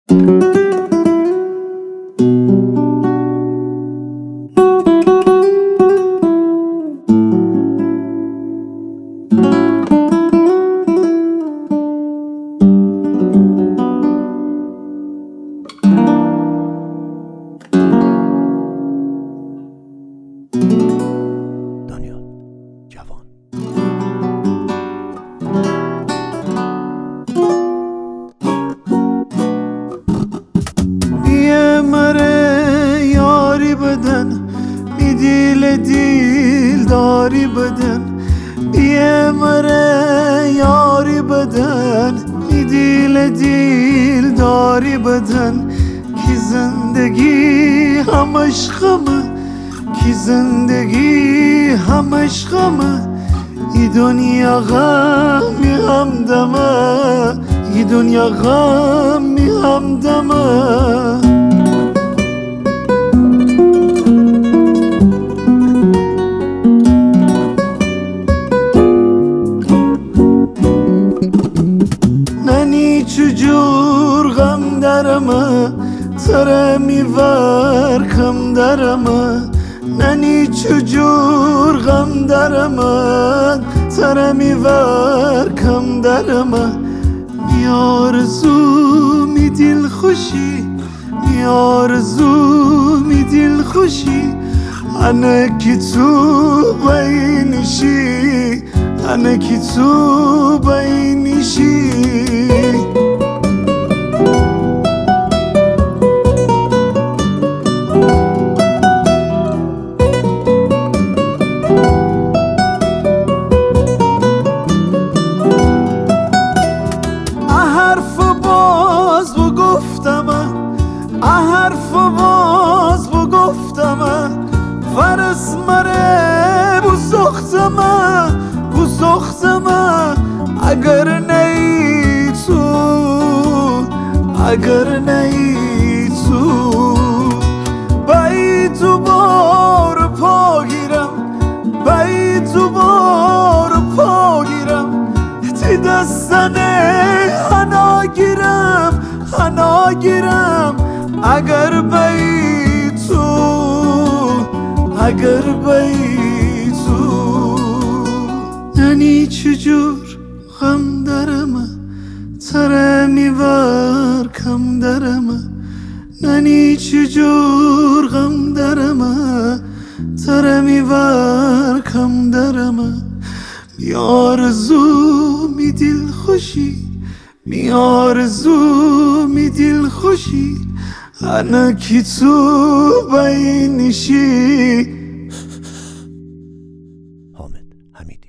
داری بدن بیه مره یاری بدن دیل داری بدن کی زندگی هم عشقمه کی زندگی هم عشقمه ای دنیا غمی همدمه ای دنیا غمی همدمه چجور غم درمه تره میور کم درمه ننی چجور غم درمه تره میور کم درمه میارزو می دل خوشی میارزو می دل خوشی انه کی تو بینشی انه کی تو بینشی حرف باز بگفتمه فرس مره بسختمه اگر نی تو اگر نی تو بایی تو بار پا گیرم بایی تو بار پا گیرم تی دستنه حنا گیرم اگر بایی تو اگر بایی تو ننی چجور غم درمه تره میور کم درمه ننی چجور غم درمه تره میور کم درمه میارزو می دل خوشی میارزو می دل خوشی انا کی تو بینشی. حامد حمیدی.